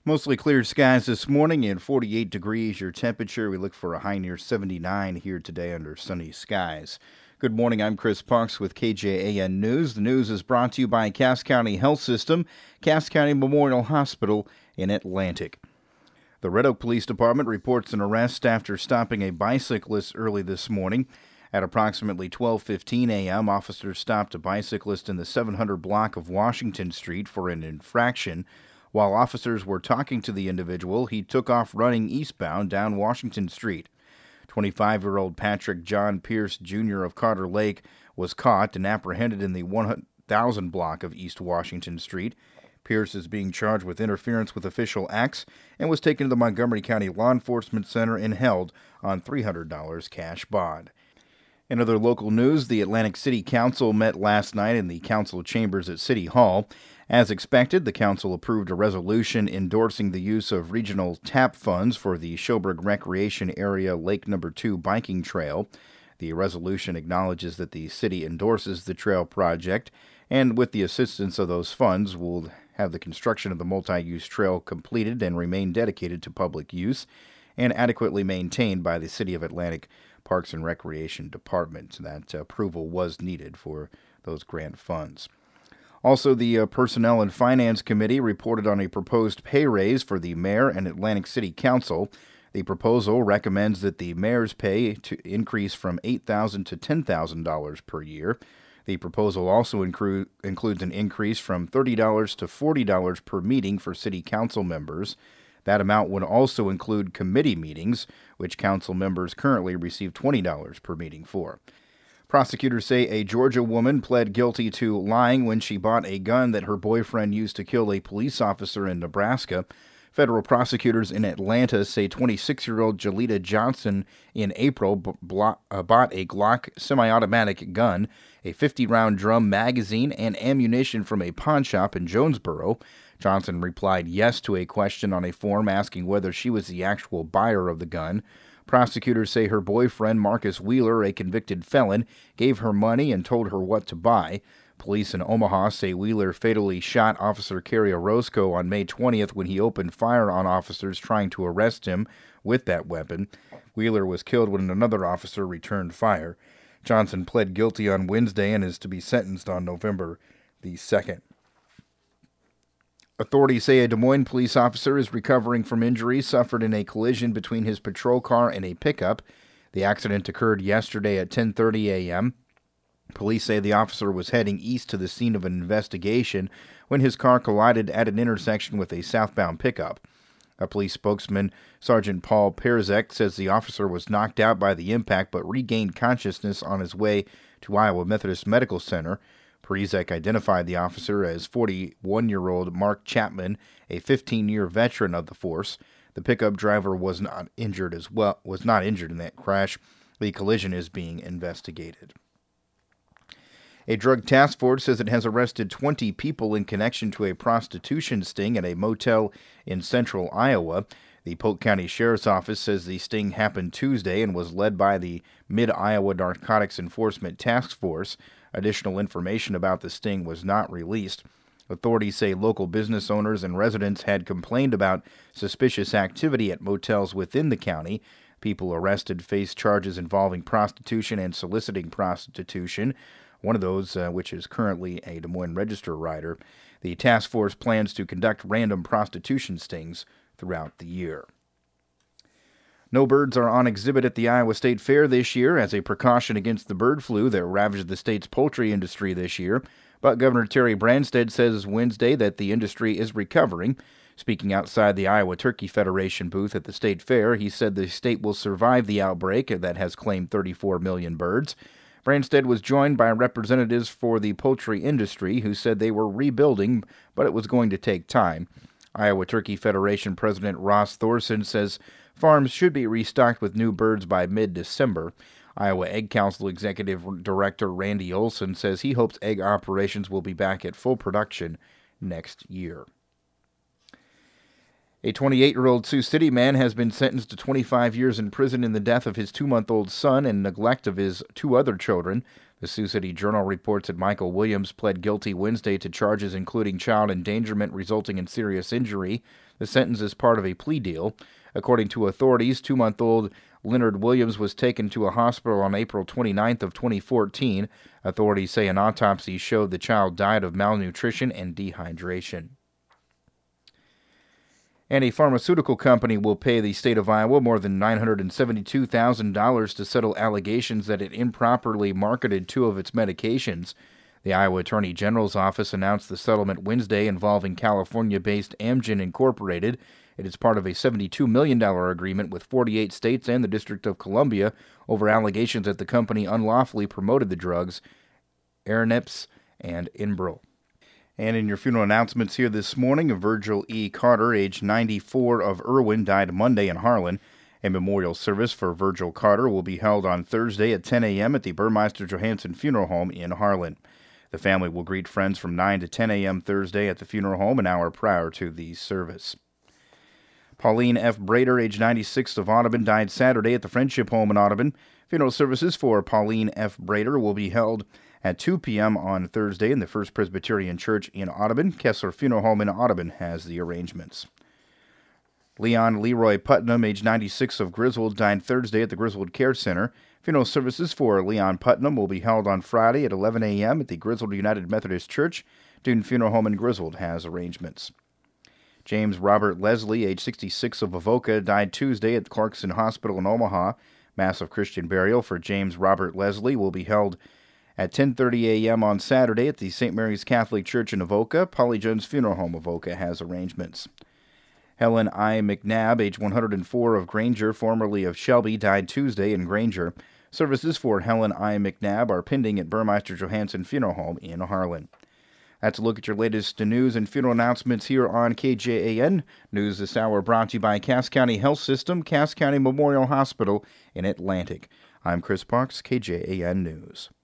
Mostly clear skies this morning and 48 degrees your temperature. We look for a high near 79 here today under sunny skies. Good morning, I'm Chris Parks with KJAN News. The news is brought to you by Cass County Health System, Cass County Memorial Hospital in Atlantic. The Red Oak Police Department reports an arrest after stopping a bicyclist early this morning. At approximately 12:15 a.m., officers stopped a bicyclist in the 700 block of Washington Street for an infraction. While officers were talking to the individual, he took off running eastbound down Washington Street. 25-year-old Patrick John Pierce, Jr. of Carter Lake was caught and apprehended in the 1000 block of East Washington Street. Pierce is being charged with interference with official acts and was taken to the Montgomery County Law Enforcement Center and held on $300 cash bond. In other local news, the Atlantic City Council met last night in the council chambers at City Hall. As expected, the council approved a resolution endorsing the use of regional TAP funds for the Schoberg Recreation Area Lake No. 2 biking trail. The resolution acknowledges that the city endorses the trail project, and with the assistance of those funds, will have the construction of the multi-use trail completed and remain dedicated to public use and adequately maintained by the City of Atlantic Parks and Recreation Department. That approval was needed for those grant funds. Also, the Personnel and Finance Committee reported on a proposed pay raise for the mayor and Atlantic City Council. The proposal recommends that the mayor's pay to increase from $8,000 to $10,000 per year. The proposal also includes an increase from $30 to $40 per meeting for city council members. That amount would also include committee meetings, which council members currently receive $20 per meeting for. Prosecutors say a Georgia woman pled guilty to lying when she bought a gun that her boyfriend used to kill a police officer in Nebraska. Federal prosecutors in Atlanta say 26-year-old Jalita Johnson in April bought a Glock semi-automatic gun, a 50-round drum magazine, and ammunition from a pawn shop in Jonesboro. Johnson replied yes to a question on a form asking whether she was the actual buyer of the gun. Prosecutors say her boyfriend, Marcus Wheeler, a convicted felon, gave her money and told her what to buy. Police in Omaha say Wheeler fatally shot Officer Kerry Orozco on May 20th when he opened fire on officers trying to arrest him with that weapon. Wheeler was killed when another officer returned fire. Johnson pled guilty on Wednesday and is to be sentenced on November the 2nd. Authorities say a Des Moines police officer is recovering from injuries suffered in a collision between his patrol car and a pickup. The accident occurred yesterday at 10:30 a.m. Police say the officer was heading east to the scene of an investigation when his car collided at an intersection with a southbound pickup. A police spokesman, Sergeant Paul Perzek, says the officer was knocked out by the impact but regained consciousness on his way to Iowa Methodist Medical Center. Perzek identified the officer as 41-year-old Mark Chapman, a 15-year veteran of the force. The pickup driver was not injured in that crash. The collision is being investigated. A drug task force says it has arrested 20 people in connection to a prostitution sting at a motel in central Iowa. The Polk County Sheriff's Office says the sting happened Tuesday and was led by the Mid-Iowa Narcotics Enforcement Task Force. Additional information about the sting was not released. Authorities say local business owners and residents had complained about suspicious activity at motels within the county. People arrested face charges involving prostitution and soliciting prostitution, one of those which is currently a Des Moines Register rider. The task force plans to conduct random prostitution stings throughout the year. No birds are on exhibit at the Iowa State Fair this year as a precaution against the bird flu that ravaged the state's poultry industry this year. But Governor Terry Branstad says Wednesday that the industry is recovering. Speaking outside the Iowa Turkey Federation booth at the state fair, he said the state will survive the outbreak that has claimed 34 million birds. Branstad was joined by representatives for the poultry industry who said they were rebuilding, but it was going to take time. Iowa Turkey Federation President Ross Thorson says farms should be restocked with new birds by mid-December. Iowa Egg Council Executive Director Randy Olson says he hopes egg operations will be back at full production next year. A 28-year-old Sioux City man has been sentenced to 25 years in prison in the death of his 2-month-old son and neglect of his 2 other children. The Sioux City Journal reports that Michael Williams pled guilty Wednesday to charges including child endangerment resulting in serious injury. The sentence is part of a plea deal. According to authorities, 2-month-old Leonard Williams was taken to a hospital on April 29th of 2014. Authorities say an autopsy showed the child died of malnutrition and dehydration. And a pharmaceutical company will pay the state of Iowa more than $972,000 to settle allegations that it improperly marketed 2 of its medications. The Iowa Attorney General's office announced the settlement Wednesday involving California-based Amgen Incorporated. It is part of a $72 million agreement with 48 states and the District of Columbia over allegations that the company unlawfully promoted the drugs Arenips and Enbrel. And in your funeral announcements here this morning, Virgil E. Carter, age 94, of Irwin, died Monday in Harlan. A memorial service for Virgil Carter will be held on Thursday at 10 a.m. at the Burmeister Johansson Funeral Home in Harlan. The family will greet friends from 9 to 10 a.m. Thursday at the funeral home an hour prior to the service. Pauline F. Brader, age 96, of Audubon, died Saturday at the Friendship Home in Audubon. Funeral services for Pauline F. Brader will be held at 2 p.m. on Thursday in the First Presbyterian Church in Audubon. Kessler Funeral Home in Audubon has the arrangements. Leon Leroy Putnam, age 96, of Griswold, died Thursday at the Griswold Care Center. Funeral services for Leon Putnam will be held on Friday at 11 a.m. at the Griswold United Methodist Church. Dune Funeral Home in Griswold has arrangements. James Robert Leslie, age 66, of Avoca, died Tuesday at the Clarkson Hospital in Omaha. Mass of Christian burial for James Robert Leslie will be held at 10:30 a.m. on Saturday at the St. Mary's Catholic Church in Avoca. Polly Jones Funeral Home Avoca has arrangements. Helen I. McNabb, age 104, of Granger, formerly of Shelby, died Tuesday in Granger. Services for Helen I. McNabb are pending at Burmeister Johansson Funeral Home in Harlan. That's a look at your latest news and funeral announcements here on KJAN. News this hour brought to you by Cass County Health System, Cass County Memorial Hospital in Atlantic. I'm Chris Parks, KJAN News.